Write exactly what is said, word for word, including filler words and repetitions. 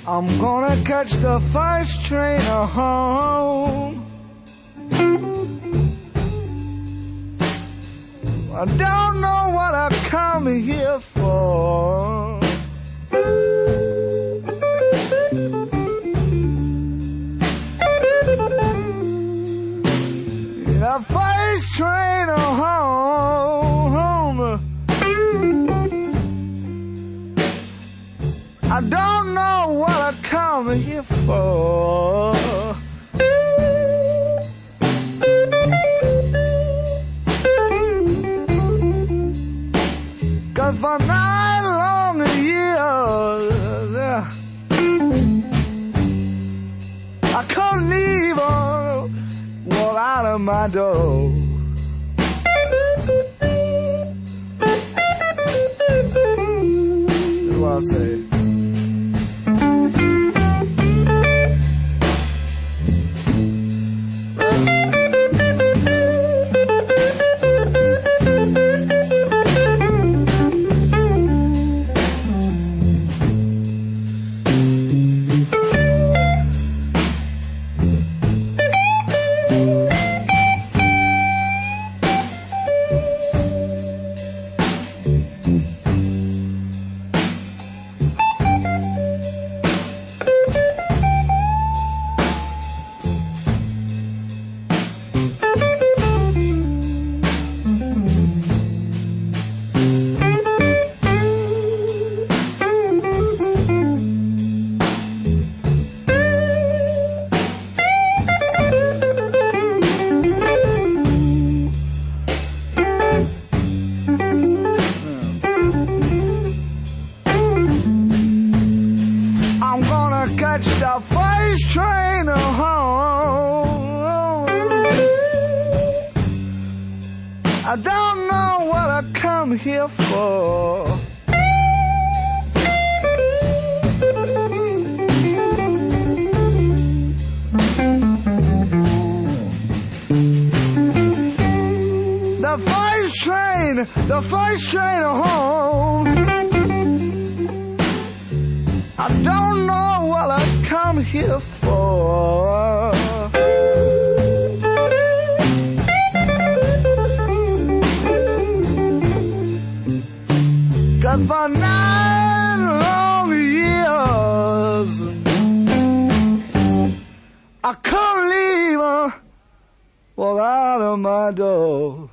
I'm gonna catch the first train home. I don't know what I come here for. The first train home. I don't know what I come here for. Cause for nine long years I couldn't even walk out of my door. That's what I say. Catch the first train home. I don't know what I come here for. The first train, the first train home. I don't know what I come here for. Cause for nine long years I couldn't leave her walk out of my door.